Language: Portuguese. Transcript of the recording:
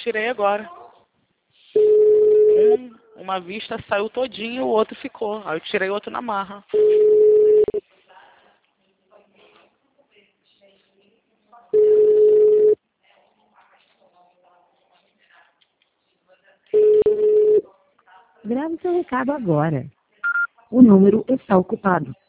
tirei agora. Uma vista saiu todinho, o outro ficou. Aí eu tirei o outro na marra. Grave seu recado agora. O número está ocupado.